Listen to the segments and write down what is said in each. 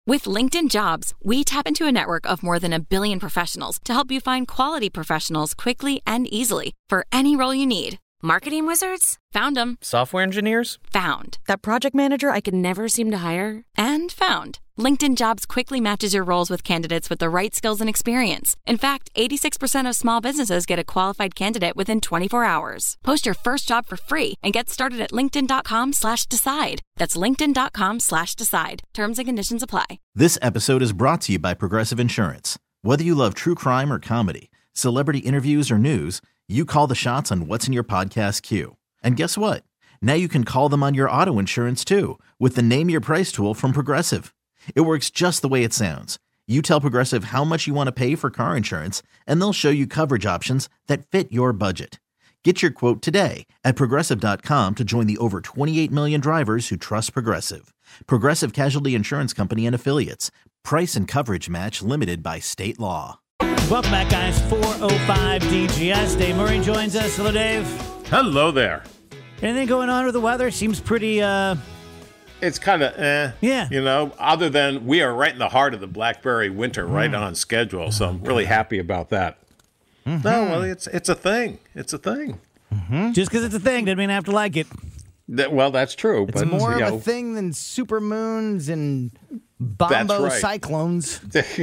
With LinkedIn Jobs, we tap into a network of more than 1 billion professionals to help you find quality professionals quickly and easily for any role you need. Marketing wizards? Found them. Software engineers? Found. That project manager I could never seem to hire? And found. LinkedIn Jobs quickly matches your roles with candidates with the right skills and experience. In fact, 86% of small businesses get a qualified candidate within 24 hours. Post your first job for free and get started at linkedin.com/decide. That's linkedin.com/decide. Terms and conditions apply. This episode is brought to you by Progressive Insurance. Whether you love true crime or comedy, celebrity interviews or news, you call the shots on what's in your podcast queue. And guess what? Now you can call them on your auto insurance too with the Name Your Price tool from Progressive. It works just the way it sounds. You tell Progressive how much you want to pay for car insurance, and they'll show you coverage options that fit your budget. Get your quote today at Progressive.com to join the over 28 million drivers who trust Progressive. Progressive Casualty Insurance Company and Affiliates. Price and coverage match limited by state law. Welcome back, guys. 405 DGS. Dave Murray joins us. Hello, Dave. Hello there. Anything going on with the weather? Seems pretty, It's kind of Yeah. You know, other than we are right in the heart of the blackberry winter, right on schedule. So I'm really happy about that. No, well, it's a thing. It's a thing. Just because it's a thing doesn't mean I have to like it. Well, that's true. It's but, more you of know, a thing than supermoons and bombo right. cyclones.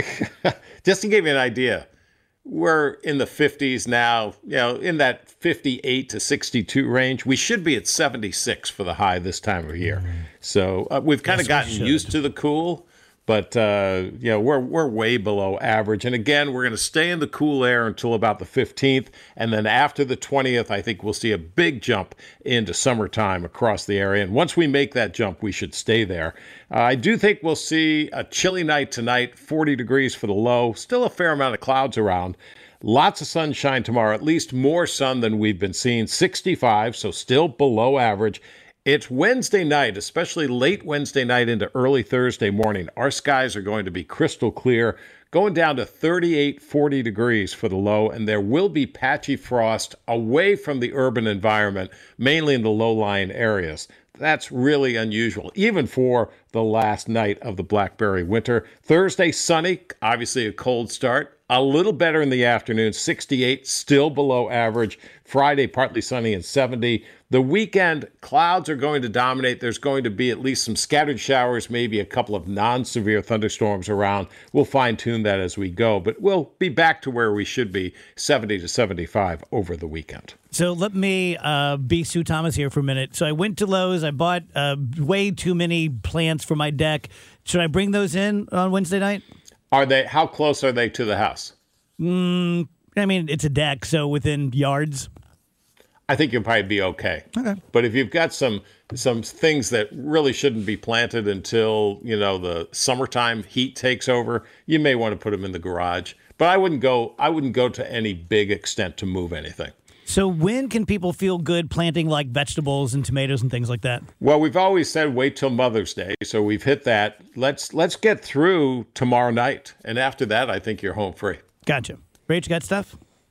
Just to give you an idea, we're in the 50s now, you know, in that 58 to 62 range. We should be at 76 for the high this time of year. So we've kind of gotten used to the cool, but, you know, we're way below average. And again, we're going to stay in the cool air until about the 15th. And then after the 20th, I think we'll see a big jump into summertime across the area. And once we make that jump, we should stay there. I do think we'll see a chilly night tonight, 40 degrees for the low, still a fair amount of clouds around. Lots of sunshine tomorrow, at least more sun than we've been seeing, 65, so still below average. It's Wednesday night, especially late Wednesday night into early Thursday morning. Our skies are going to be crystal clear, going down to 38, 40 degrees for the low, and there will be patchy frost away from the urban environment, mainly in the low-lying areas. That's really unusual, even for the last night of the blackberry winter. Thursday, sunny, obviously a cold start. A little better in the afternoon, 68, still below average. Friday, partly sunny and 70. The weekend, clouds are going to dominate. There's going to be at least some scattered showers, maybe a couple of non-severe thunderstorms around. We'll fine-tune that as we go, but we'll be back to where we should be, 70 to 75 over the weekend. So let me be Sue Thomas here for a minute. So I went to Lowe's. I bought way too many plants for my deck. Should I bring those in on Wednesday night? How close are they to the house? I mean, it's a deck, so within yards. I think you'll probably be okay. Okay. But if you've got some things that really shouldn't be planted until, you know, the summertime heat takes over, you may want to put them in the garage. But I wouldn't go to any big extent to move anything. So when can people feel good planting like vegetables and tomatoes and things like that? Well, we've always said wait till Mother's Day, so we've hit that. Let's get through tomorrow night, and after that, I think you're home free. Gotcha. Rach, got stuff?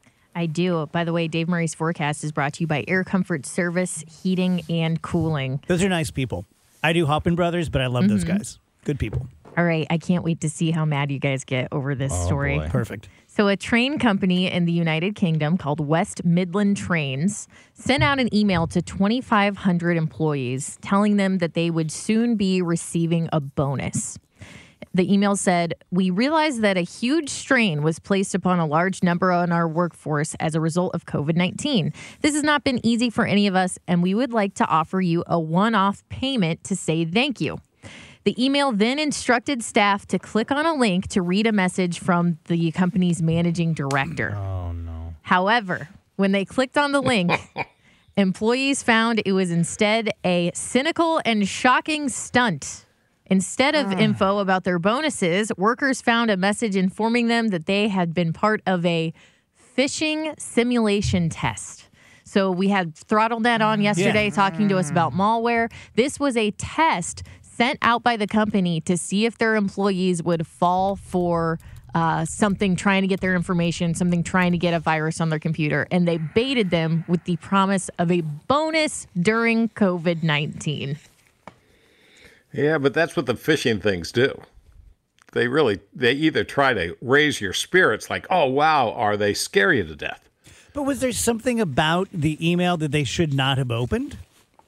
I do. By the way, Dave Murray's forecast is brought to you by Air Comfort Service, Heating and Cooling. Those are nice people. I do Hoppin Brothers, but I love those guys. Good people. All right. I can't wait to see how mad you guys get over this story. Boy. Perfect. So a train company in the United Kingdom called West Midland Trains sent out an email to 2,500 employees telling them that they would soon be receiving a bonus. The email said, "We realize that a huge strain was placed upon a large number on our workforce as a result of COVID-19. This has not been easy for any of us, and we would like to offer you a one-off payment to say thank you." The email then instructed staff to click on a link to read a message from the company's managing director. Oh, no. However, when they clicked on the link, employees found it was instead a cynical and shocking stunt. Instead of info about their bonuses, workers found a message informing them that they had been part of a phishing simulation test. So we had ThrottleNet on yesterday talking to us about malware. This was a test sent out by the company to see if their employees would fall for something trying to get their information, something trying to get a virus on their computer. And they baited them with the promise of a bonus during COVID-19. Yeah, but that's what the phishing things do. They either try to raise your spirits like, oh, wow, or they scare you to death. But was there something about the email that they should not have opened?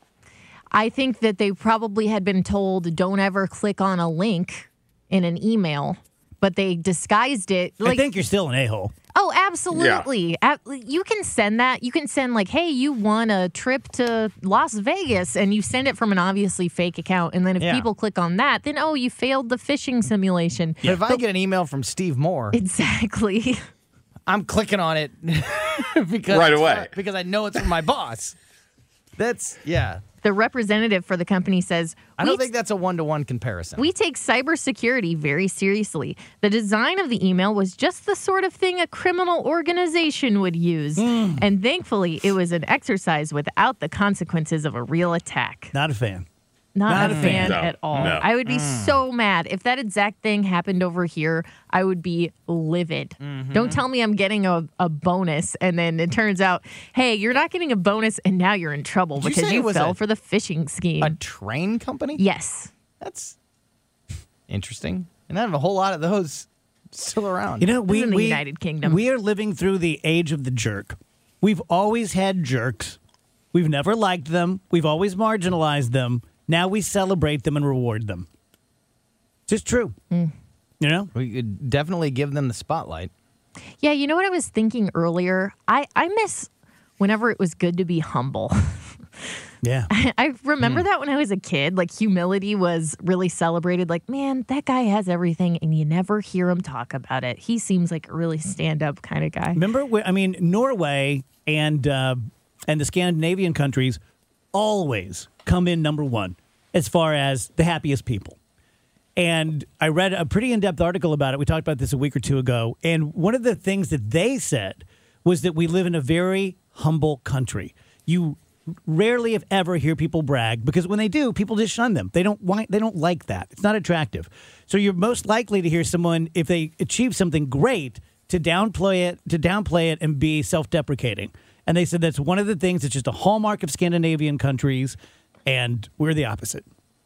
I think that they probably had been told, don't ever click on a link in an email, but they disguised it. I think you're still an a-hole. Oh, absolutely. Yeah. You can send that. You can send like, hey, you won a trip to Las Vegas, and you send it from an obviously fake account. And then if people click on that, then, oh, you failed the phishing simulation. But if I get an email from Steve Moore. Exactly. I'm clicking on it because right away because I know it's from my boss. That's, The representative for the company says, I don't think that's a one-to-one comparison. We take cybersecurity very seriously. The design of the email was just the sort of thing a criminal organization would use. And thankfully, it was an exercise without the consequences of a real attack. Not a fan. Not a fan No, at all. no. I would be so mad. If that exact thing happened over here, I would be livid. Don't tell me I'm getting a bonus, and then it turns out, hey, you're not getting a bonus, and now you're in trouble Did you because say it you was fell for the phishing scheme. A train company? Yes. That's interesting. And I have a whole lot of those still around. You know, This is in the United Kingdom. We are living through the age of the jerk. We've always had jerks. We've never liked them. We've always marginalized them. Now we celebrate them and reward them. It's just true. You know? We could definitely give them the spotlight. Yeah, you know what I was thinking earlier? I miss whenever it was good to be humble. Yeah. I remember that when I was a kid, like humility was really celebrated. Like, man, that guy has everything, and you never hear him talk about it. He seems like a really stand-up kind of guy. Remember, Norway and the Scandinavian countries always come in number one as far as the happiest people. And I read a pretty in-depth article about it. We talked about this a week or two ago. And one of the things that they said was that we live in a very humble country. You rarely, if ever, hear people brag, because when they do, people just shun them. They don't like that. It's not attractive. So you're most likely to hear someone, if they achieve something great, to downplay it and be self-deprecating. And they said that's one of the things that's just a hallmark of Scandinavian countries, and we're the opposite.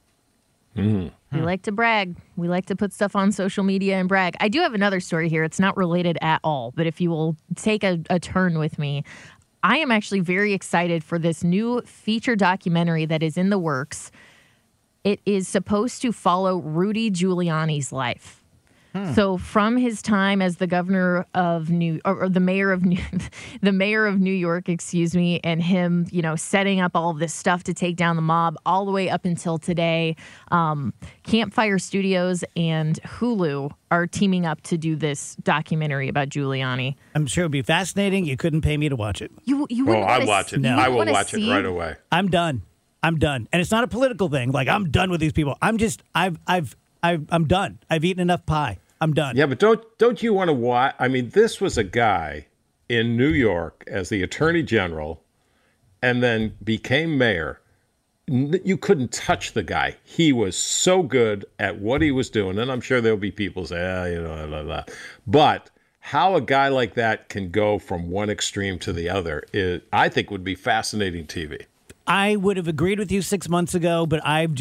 We like to brag. We like to put stuff on social media and brag. I do have another story here. It's not related at all, but if you will take a turn with me, I am actually very excited for this new feature documentary that is in the works. It is supposed to follow Rudy Giuliani's life. So from his time as the governor of the mayor of New York, and him, setting up all of this stuff to take down the mob all the way up until today, Campfire Studios and Hulu are teaming up to do this documentary about Giuliani. I'm sure it would be fascinating. You couldn't pay me to watch it. You wouldn't I'll watch it. No. I will watch it right away. I'm done. And it's not a political thing. Like, I'm done with these people. I'm done. I've eaten enough pie. I'm done. Yeah, but don't you want to watch? I mean, this was a guy in New York as the attorney general and then became mayor. You couldn't touch the guy. He was so good at what he was doing. And I'm sure there'll be people say, blah, blah, blah. But how a guy like that can go from one extreme to the other, I think would be fascinating TV. I would have agreed with you 6 months ago, but I'm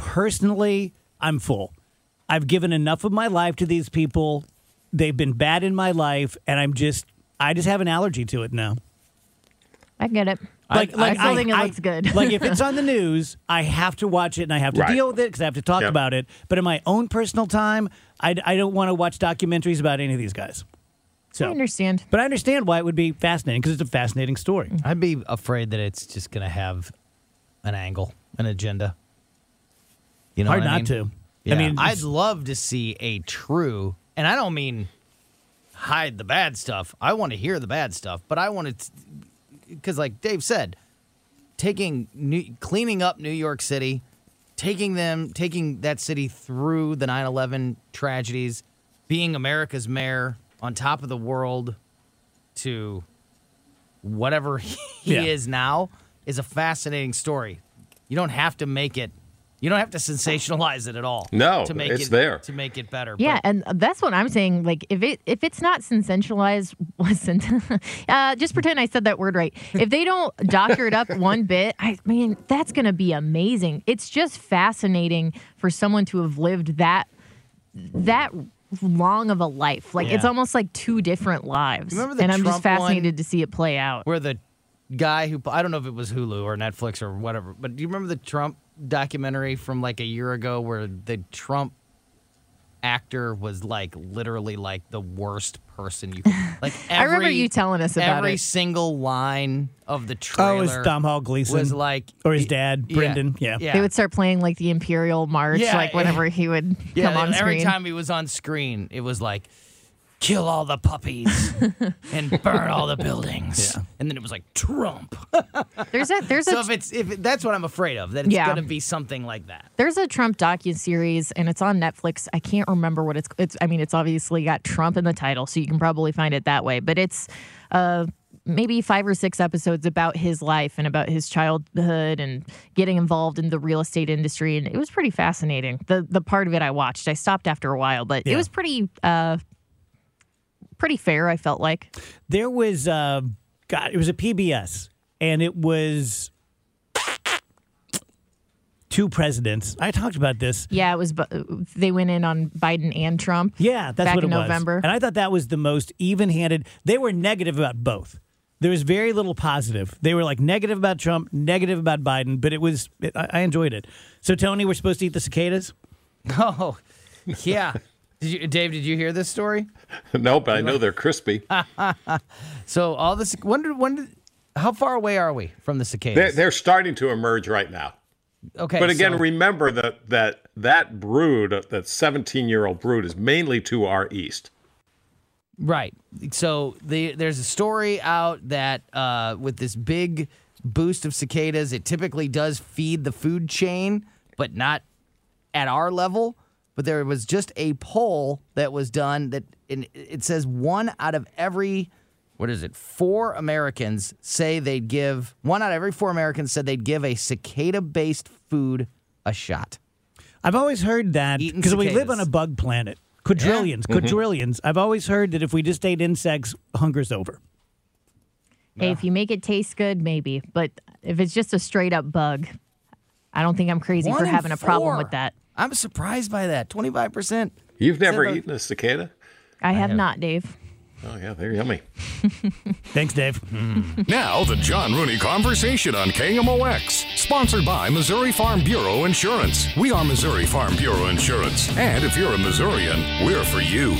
full. I've given enough of my life to these people. They've been bad in my life, and I just have an allergy to it now. I get it. I still think it looks good. Like, if it's on the news, I have to watch it, and I have to deal with it because I have to talk about it. But in my own personal time, I don't want to watch documentaries about any of these guys. So, I understand. But I understand why it would be fascinating, because it's a fascinating story. I'd be afraid that it's just going to have an angle, an agenda. You know Hard what I mean? not to. Yeah. I mean, I'd love to see a true, and I don't mean hide the bad stuff. I want to hear the bad stuff, but I want to, because like Dave said, cleaning up New York City, taking that city through the 9/11 tragedies, being America's mayor on top of the world to whatever he is now is a fascinating story. You don't have to make it. You don't have to sensationalize it at all. No, to make it's it, there. to make it better. Yeah, and that's what I'm saying. Like, if it's not sensationalized, just pretend I said that word right. If they don't doctor it up one bit, that's going to be amazing. It's just fascinating for someone to have lived that long of a life. Like it's almost like two different lives. Remember the and I'm Trump just fascinated one? to see it play out. Where the guy who, I don't know if it was Hulu or Netflix or whatever, but do you remember the Trump documentary from like a year ago where the Trump actor was like literally like the worst person you could, like I remember you telling us about every it. single line of the trailer. Oh, it's Tom Hall Gleason. Was like, or his dad, Brendan. Yeah. They would start playing like the Imperial March, Yeah, like whenever he would Yeah, come on every screen. time he was on screen, it was like, kill all the puppies and burn all the buildings. Yeah. And then it was like, Trump. There's So if that's what I'm afraid of, that it's Yeah. going to be something like that. There's a Trump docuseries, and it's on Netflix. I can't remember what it's. I mean, it's obviously got Trump in the title, so you can probably find it that way. But it's maybe 5 or 6 episodes about his life and about his childhood and getting involved in the real estate industry, and it was pretty fascinating. The part of it I watched, I stopped after a while, but it was pretty fair. I felt like There was, it was a PBS, and it was 2 presidents. I talked about this. it was. They went in on Biden and Trump. Yeah, that's back what it in was. November. And I thought that was the most even-handed. They were negative about both. There was very little positive. They were like negative about Trump, negative about Biden, but I enjoyed it. So, Tony, we're supposed to eat the cicadas? Oh, yeah. Dave, did you hear this story? No, but I know they're crispy. So all this, how far away are we from the cicadas? They're starting to emerge right now. Okay. But again, so- remember that brood, that 17-year-old brood, is mainly to our east. Right. So there's a story out that with this big boost of cicadas, it typically does feed the food chain, but not at our level. But there was just a poll that was done that it says 1 out of every, 4 Americans say they'd give, 1 out of every 4 Americans said they'd give a cicada-based food a shot. I've always heard that Eating because we live cicadas. on a bug planet. Quadrillions. I've always heard that if we just ate insects, hunger's over. Hey, if you make it taste good, maybe. But if it's just a straight up bug, I don't think I'm crazy 1 for in having a problem 4. with that. I'm surprised by that. 25%. You've never So the- eaten a cicada? I have not, Dave. Oh, yeah, they're yummy. Thanks, Dave. Now, the John Rooney Conversation on KMOX. Sponsored by Missouri Farm Bureau Insurance. We are Missouri Farm Bureau Insurance. And if you're a Missourian, we're for you.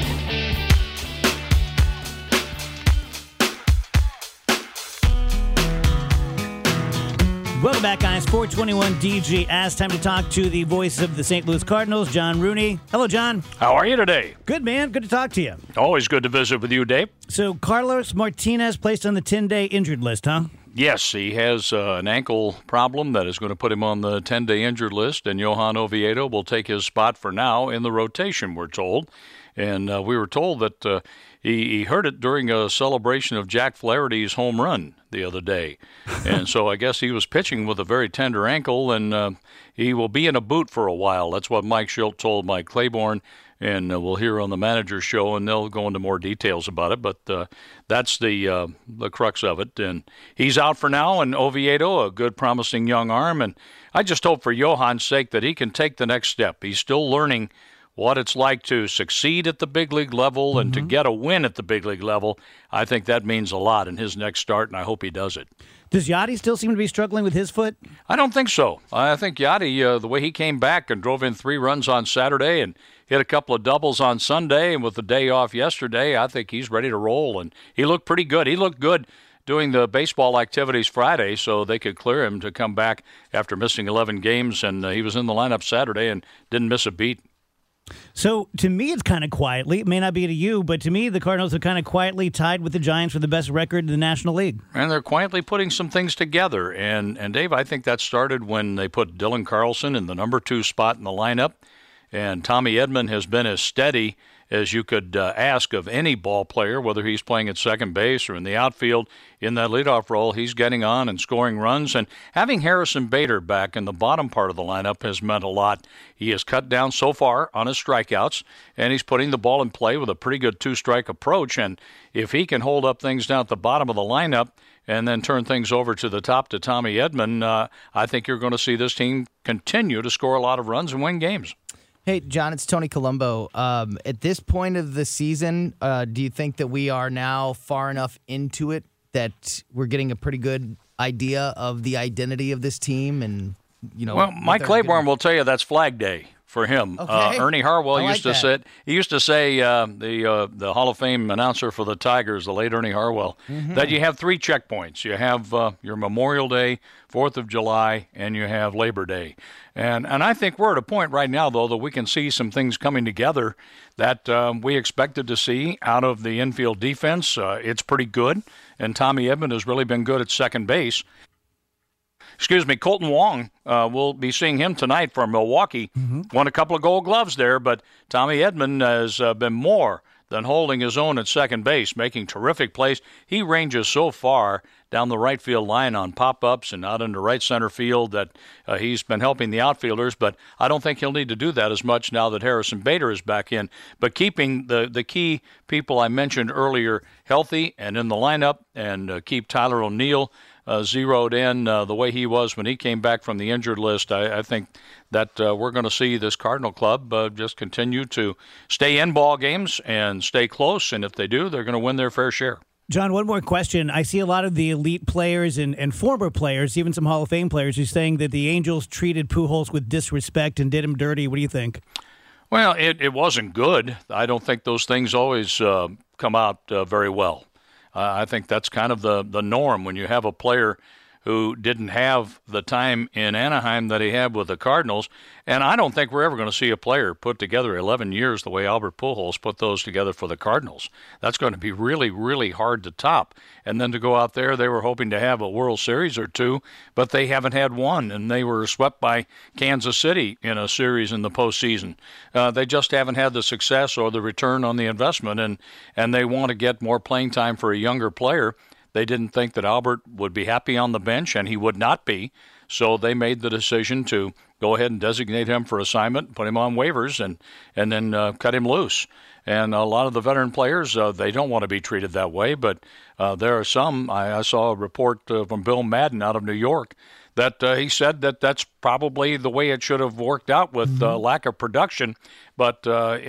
Welcome back, guys. 421 DGS. Time to talk to the voice of the St. Louis Cardinals, John Rooney. Hello, John. How are you today? Good, man. Good to talk to you. Always good to visit with you, Dave. So, Carlos Martinez placed on the 10-day injured list, huh? Yes, he has an ankle problem that is going to put him on the 10-day injured list, and Johan Oviedo will take his spot for now in the rotation, we're told. And we were told that he heard it during a celebration of Jack Flaherty's home run the other day. And so I guess he was pitching with a very tender ankle, and he will be in a boot for a while. That's what Mike Schilt told Mike Claiborne, and we'll hear on the manager's show, and they'll go into more details about it. But that's the crux of it. And he's out for now, and Oviedo, a good, promising young arm. And I just hope for Johan's sake that he can take the next step. He's still learning what it's like to succeed at the big league level and to get a win at the big league level. I think that means a lot in his next start, and I hope he does it. Does Yachty still seem to be struggling with his foot? I don't think so. I think Yachty, the way he came back and drove in 3 runs on Saturday and hit a couple of doubles on Sunday, and with the day off yesterday, I think he's ready to roll. And he looked pretty good. He looked good doing the baseball activities Friday, so they could clear him to come back after missing 11 games. And he was in the lineup Saturday and didn't miss a beat. So, to me, it's kind of quietly. It may not be to you, but to me, the Cardinals are kind of quietly tied with the Giants for the best record in the National League. And they're quietly putting some things together. And Dave, I think that started when they put Dylan Carlson in the number 2 spot in the lineup. And Tommy Edman has been as steady as you could ask of any ball player, whether he's playing at second base or in the outfield. In that leadoff role, he's getting on and scoring runs. And having Harrison Bader back in the bottom part of the lineup has meant a lot. He has cut down so far on his strikeouts, and he's putting the ball in play with a pretty good 2-strike approach. And if he can hold up things down at the bottom of the lineup and then turn things over to the top to Tommy Edman, I think you're going to see this team continue to score a lot of runs and win games. Hey, John, it's Tony Colombo. At this point of the season, do you think that we are now far enough into it that we're getting a pretty good idea of the identity of this team? And well, Mike Claiborne will tell you that's Flag Day for him. Okay. Ernie Harwell used to that. say. He used to say the Hall of Fame announcer for the Tigers, the late Ernie Harwell, that you have 3 checkpoints. You have your Memorial Day, 4th of July, and you have Labor Day. And I think we're at a point right now, though, that we can see some things coming together that we expected to see out of the infield defense. It's pretty good, and Tommy Edman has really been good at second base. Colton Wong, we'll be seeing him tonight from Milwaukee. Won a couple of Gold Gloves there, but Tommy Edman has been more than holding his own at second base, making terrific plays. He ranges so far down the right field line on pop-ups and out into right center field that he's been helping the outfielders, but I don't think he'll need to do that as much now that Harrison Bader is back in. But keeping the key people I mentioned earlier healthy and in the lineup, and keep Tyler O'Neill zeroed in the way he was when he came back from the injured list, I think that we're going to see this Cardinal club just continue to stay in ball games and stay close, and if they do, they're going to win their fair share. John, one more question. I see a lot of the elite players and former players, even some Hall of Fame players, who's saying that the Angels treated Pujols with disrespect and did him dirty. What do you think? Well, it wasn't good. I don't think those things always come out very well. I think that's kind of the norm when you have a player who didn't have the time in Anaheim that he had with the Cardinals. And I don't think we're ever going to see a player put together 11 years the way Albert Pujols put those together for the Cardinals. That's going to be really, really hard to top. And then to go out there, they were hoping to have a World Series or two, but they haven't had one, and they were swept by Kansas City in a series in the postseason. They just haven't had the success or the return on the investment, and they want to get more playing time for a younger player. They didn't think that Albert would be happy on the bench, and he would not be. So they made the decision to go ahead and designate him for assignment, put him on waivers, and then cut him loose. And a lot of the veteran players, they don't want to be treated that way. But there are some. I saw a report from Bill Madden out of New York that he said that that's probably the way it should have worked out with lack of production. But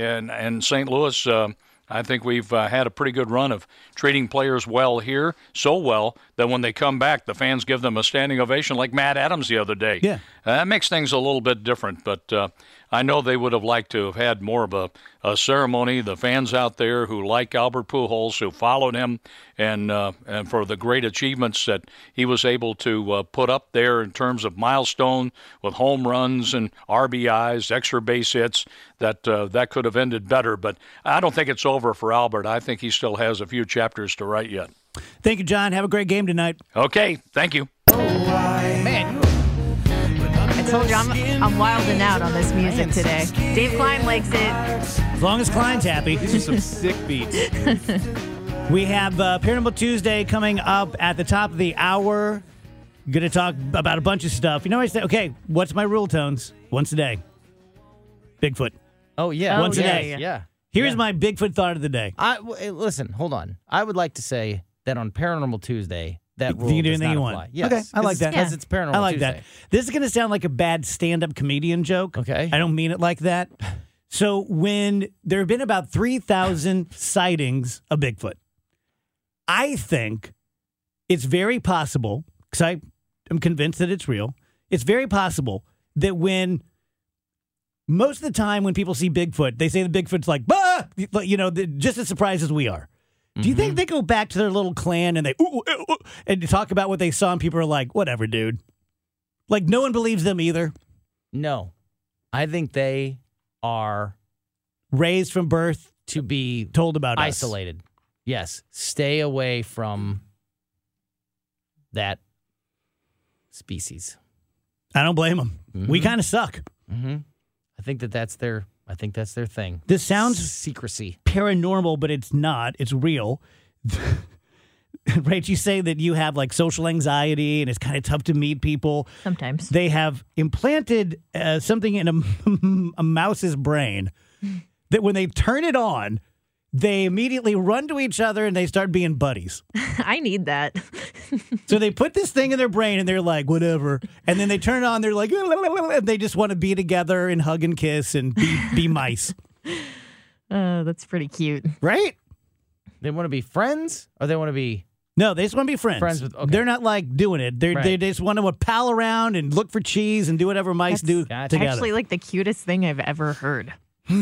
in St. Louis, I think we've had a pretty good run of treating players well here, so well that when they come back, the fans give them a standing ovation like Matt Adams the other day. Yeah. That makes things a little bit different, but I know they would have liked to have had more of a ceremony. The fans out there who like Albert Pujols, who followed him, and for the great achievements that he was able to put up there in terms of milestone with home runs and RBIs, extra base hits, that could have ended better. But I don't think it's over for Albert. I think he still has a few chapters to write yet. Thank you, John. Have a great game tonight. Okay, thank you. Man, I told you I'm wilding out on this music today. Dave Klein likes it. As long as Klein's happy. These are some sick beats. We have Paranormal Tuesday coming up at the top of the hour. Going to talk about a bunch of stuff. You know what I say? Okay, what's my rule, Tones? Once a day. Bigfoot. oh yeah, Once a day. Yeah. Here's my Bigfoot thought of the day. Listen, hold on. I would like to say that on Paranormal Tuesday, that You rule can do does anything not you apply. want. Yes, Okay, I like that. Because it's Paranormal I like Tuesday. that. This is going to sound like a bad stand-up comedian joke. Okay. I don't mean it like that. So when there have been about 3,000 sightings of Bigfoot, I think it's very possible, because I am convinced that it's real, it's very possible that when most of the time when people see Bigfoot, they say the Bigfoot's like, bah! You know, just as surprised as we are. Do you think they go back to their little clan and they and talk about what they saw and people are like, whatever, dude? Like, no one believes them either. No. I think they are Raised from birth to be told about us. isolated. Yes. Stay away from that species. I don't blame them. We kind of suck. Mm-hmm. I think that's their thing. This sounds secrecy. paranormal, but it's not. It's real. Rach, you say that you have like social anxiety and it's kind of tough to meet people. Sometimes. They have implanted something in a mouse's brain that when they turn it on, they immediately run to each other and they start being buddies. I need that. So they put this thing in their brain and they're like, whatever. And then they turn it on, they're like, and they just want to be together and hug and kiss and be mice. That's pretty cute. Right? They want to be friends, or they want to be... No, they just want to be friends. Okay. They're not like doing it. They just want to pal around and look for cheese and do whatever mice do together. Actually, like the cutest thing I've ever heard.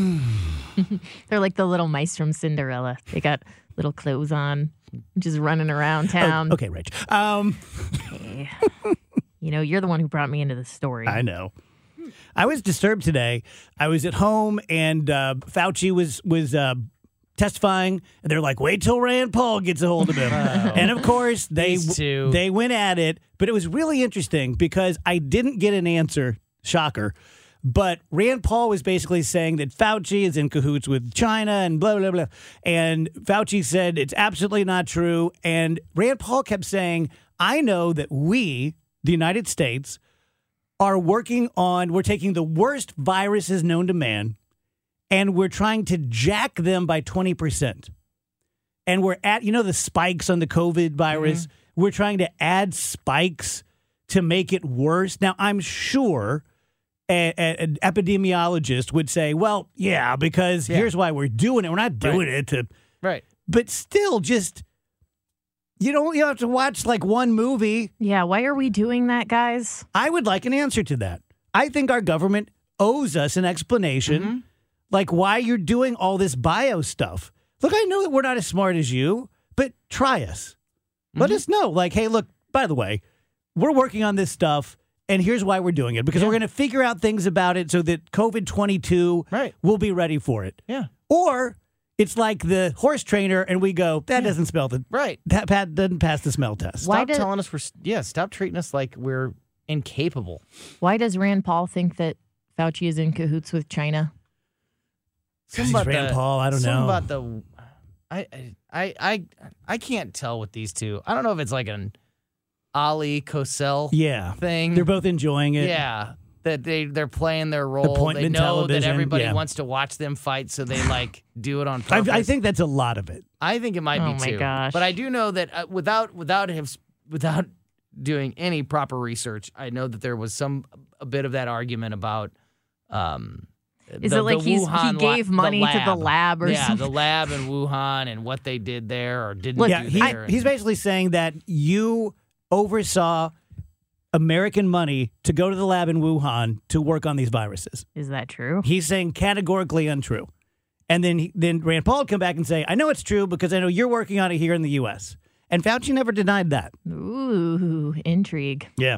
They're like the little mice from Cinderella. They got little clothes on, just running around town. Okay, Rich. Hey. You're the one who brought me into the story. I know. I was disturbed today. I was at home and Fauci was testifying, and they're like, wait till Rand Paul gets a hold of him. And of course, they went at it, but it was really interesting because I didn't get an answer. Shocker. But Rand Paul was basically saying that Fauci is in cahoots with China and blah, blah, blah. And Fauci said it's absolutely not true. And Rand Paul kept saying, I know that we, the United States, we're taking the worst viruses known to man, and we're trying to jack them by 20%. And we're at, the spikes on the COVID virus. Mm-hmm. We're trying to add spikes to make it worse. Now, I'm sure an epidemiologist would say, well, yeah, because here's why we're doing it. We're not doing it to... Right. But still, just... You don't have to watch like one movie. Yeah, why are we doing that, guys? I would like an answer to that. I think our government owes us an explanation, like why you're doing all this bio stuff. Look, I know that we're not as smart as you, but try us. Let us know. Like, hey, look, by the way, we're working on this stuff, and here's why we're doing it. Because we're going to figure out things about it so that COVID-22 will be ready for it. Yeah. Or... it's like the horse trainer, and we go, that doesn't smell the... Right. That doesn't pass the smell test. Stop telling us stop treating us like we're incapable. Why does Rand Paul think that Fauci is in cahoots with China? He's Rand Paul, I don't know. About the... I can't tell with these two. I don't know if it's like an Ali Cosell thing. They're both enjoying it. Yeah. That they're playing their role. Appointment they know television, that everybody wants to watch them fight, so they do it on purpose. I think that's a lot of it. I think it might be too. Oh my gosh! But I do know that without doing any proper research, I know that there was a bit of that argument about. Is it like he gave money to the lab or something? Yeah, the lab in Wuhan and what they did there or didn't do there. He's basically saying that you oversaw American money to go to the lab in Wuhan to work on these viruses. Is that true? He's saying categorically untrue. And then Rand Paul would come back and say, I know it's true because I know you're working on it here in the U.S. And Fauci never denied that. Ooh, intrigue. Yeah.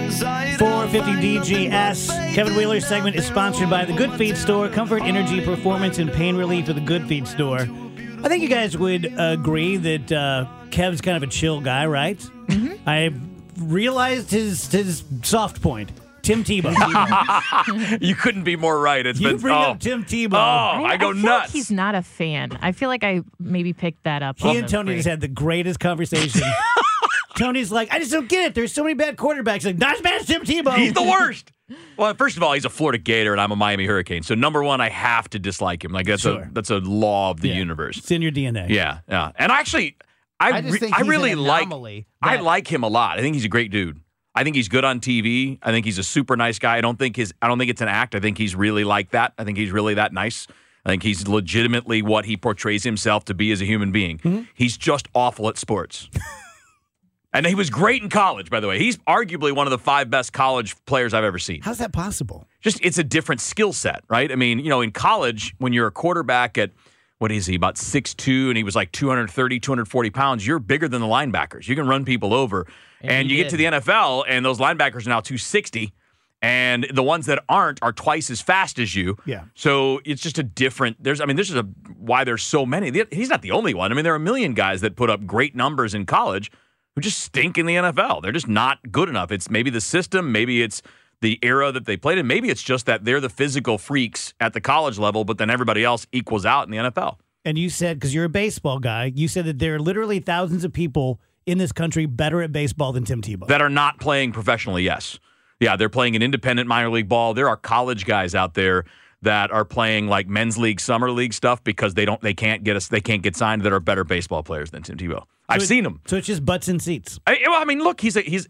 450 DGS. Kevin Wheeler's segment is sponsored by The Good Feet Store. Comfort, energy, performance, and pain relief at The Good Feet Store. I think you guys would agree that Kev's kind of a chill guy, right? Mm-hmm. I realized his soft point. Tim Tebow. You couldn't be more right. You bring up Tim Tebow. I go feel nuts. Like he's not a fan. I feel like I maybe picked that up. He and Tony just had the greatest conversation. Tony's like, I just don't get it. There's so many bad quarterbacks. Like, not as bad as Tim Tebow. He's the worst. Well, first of all, he's a Florida Gator, and I'm a Miami Hurricane. So, number one, I have to dislike him. Like that's a law of the universe. It's in your DNA. Yeah. And actually, I really like him a lot. I think he's a great dude. I think he's good on TV. I think he's a super nice guy. I don't think it's an act. I think he's really like that. I think he's really that nice. I think he's legitimately what he portrays himself to be as a human being. Mm-hmm. He's just awful at sports. And he was great in college, by the way. He's arguably one of the 5 best college players I've ever seen. How's that possible? It's a different skill set, right? I mean, in college, when you're a quarterback at, what is he, about 6'2", and he was like 230, 240 pounds, you're bigger than the linebackers. You can run people over. And you get to the NFL, and those linebackers are now 260, and the ones that aren't are twice as fast as you. Yeah. So it's just a different. This is why there's so many. He's not the only one. I mean, there are a million guys that put up great numbers in college who just stink in the NFL. They're just not good enough. It's maybe the system, maybe it's the era that they played in, maybe it's just that they're the physical freaks at the college level, but then everybody else equals out in the NFL. And you said, because you're a baseball guy, you said that there are literally thousands of people in this country better at baseball than Tim Tebow. That are not playing professionally, yes. Yeah, they're playing an independent minor league ball. There are college guys out there that are playing like men's league, summer league stuff because they can't get signed that are better baseball players than Tim Tebow. I've seen him. So it's just butts in seats. I mean, look, he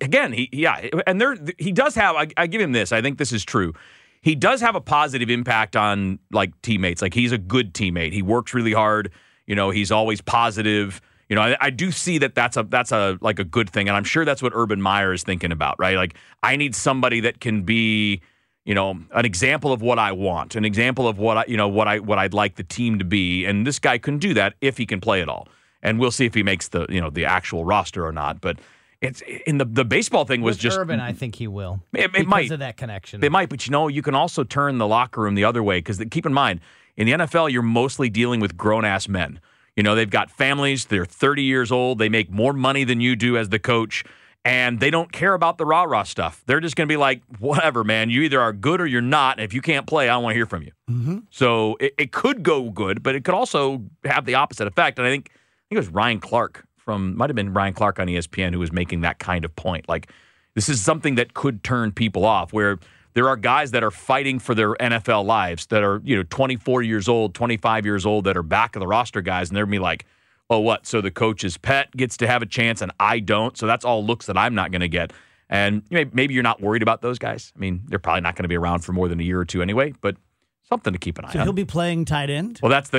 does have. I give him this. I think this is true. He does have a positive impact on like teammates. Like he's a good teammate. He works really hard. He's always positive. I do see that's a like a good thing, and I'm sure that's what Urban Meyer is thinking about, right? Like I need somebody that can be, an example of what I want, an example of what I'd like the team to be, and this guy can do that if he can play at all. And we'll see if he makes the actual roster or not. But it's in the baseball thing was With just Urban. I think he will. It might because of that connection. It might, but you can also turn the locker room the other way because keep in mind in the NFL you're mostly dealing with grown ass men. They've got families. They're 30 years old. They make more money than you do as the coach. And they don't care about the rah-rah stuff. They're just going to be like, whatever, man. You either are good or you're not. If you can't play, I don't want to hear from you. Mm-hmm. So it could go good, but it could also have the opposite effect. And I think it was Ryan Clark might have been Ryan Clark on ESPN who was making that kind of point. Like, this is something that could turn people off, where there are guys that are fighting for their NFL lives that are, 24 years old, 25 years old, that are back of the roster guys, and they're going to be like, oh, what? So the coach's pet gets to have a chance and I don't. So that's all looks that I'm not going to get. And maybe you're not worried about those guys. I mean, they're probably not going to be around for more than a year or two anyway, but something to keep an eye on. So he'll be playing tight end? Well, that's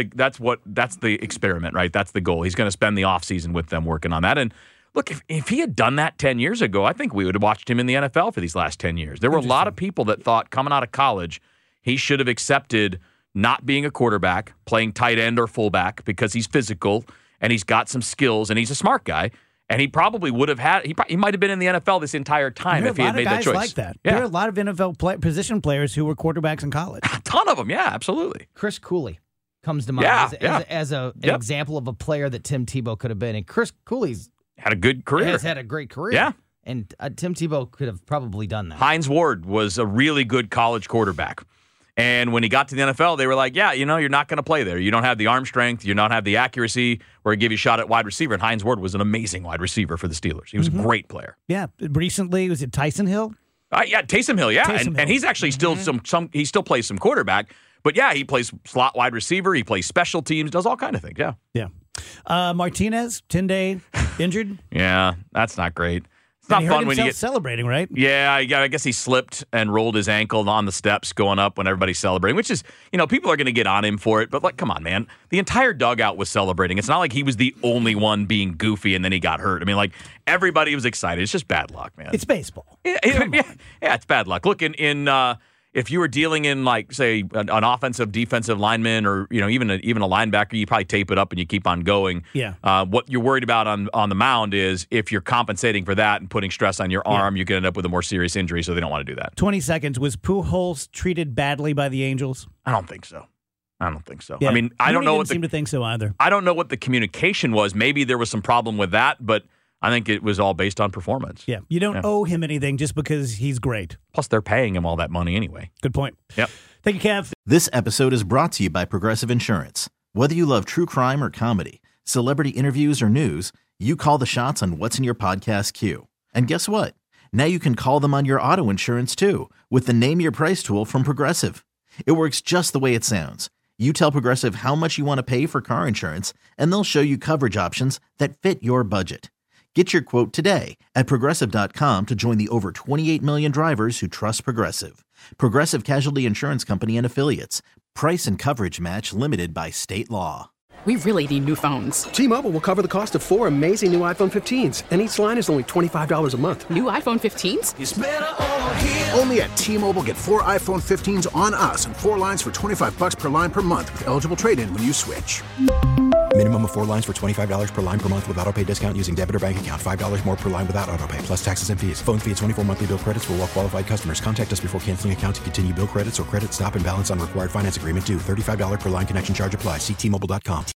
the experiment, right? That's the goal. He's going to spend the offseason with them working on that. And look, if he had done that 10 years ago, I think we would have watched him in the NFL for these last 10 years. There were a lot of people that thought coming out of college, he should have accepted not being a quarterback, playing tight end or fullback because he's physical and he's got some skills, and he's a smart guy, and he probably would have had. He might have been in the NFL this entire time if he had made that choice. There are a lot of guys like that. Yeah. There are a lot of NFL position players who were quarterbacks in college. A ton of them, yeah, absolutely. Chris Cooley comes to mind as an example of a player that Tim Tebow could have been, and Chris Cooley's had a good career. Has had a great career. Yeah. And Tim Tebow could have probably done that. Hines Ward was a really good college quarterback. And when he got to the NFL, they were like, yeah, you're not going to play there. You don't have the arm strength. You don't have the accuracy where he give you a shot at wide receiver. And Hines Ward was an amazing wide receiver for the Steelers. He was a great player. Yeah. Recently, was it Tyson Hill? Taysom Hill, yeah. And he's actually still he still plays some quarterback. But, yeah, he plays slot wide receiver. He plays special teams, does all kind of things, yeah. Yeah. Martinez, 10-day injured. Yeah, that's not great. It's not fun when you get celebrating, right? Yeah, I guess he slipped and rolled his ankle on the steps going up when everybody's celebrating, which is, people are going to get on him for it. But, like, come on, man. The entire dugout was celebrating. It's not like he was the only one being goofy and then he got hurt. I mean, like, everybody was excited. It's just bad luck, man. It's baseball. Yeah, it's bad luck. Look, if you were dealing in, like, say, an offensive, defensive lineman, or even a linebacker, you probably tape it up and you keep on going. Yeah. What you're worried about on the mound is if you're compensating for that and putting stress on your arm, you could end up with a more serious injury. So they don't want to do that. 20 seconds. Was Pujols treated badly by the Angels? I don't think so. Yeah. I mean, I don't know. Didn't seem to think so either. I don't know what the communication was. Maybe there was some problem with that, but I think it was all based on performance. Yeah. You don't owe him anything just because he's great. Plus, they're paying him all that money anyway. Good point. Yep. Thank you, Kev. This episode is brought to you by Progressive Insurance. Whether you love true crime or comedy, celebrity interviews or news, you call the shots on what's in your podcast queue. And guess what? Now you can call them on your auto insurance too with the Name Your Price tool from Progressive. It works just the way it sounds. You tell Progressive how much you want to pay for car insurance, and they'll show you coverage options that fit your budget. Get your quote today at Progressive.com to join the over 28 million drivers who trust Progressive. Progressive Casualty Insurance Company and Affiliates. Price and coverage match limited by state law. We really need new phones. T-Mobile will cover the cost of 4 amazing new iPhone 15s, and each line is only $25 a month. New iPhone 15s? It's better over here. Only at T-Mobile, get 4 iPhone 15s on us and 4 lines for $25 per line per month with eligible trade-in when you switch. Minimum of 4 lines for $25 per line per month with autopay discount using debit or bank account. $5 more per line without autopay, plus taxes and fees. Phone fee at 24 monthly bill credits for well-qualified customers. Contact us before canceling account to continue bill credits or credit stop and balance on required finance agreement due. $35 per line connection charge applies. See T-Mobile.com.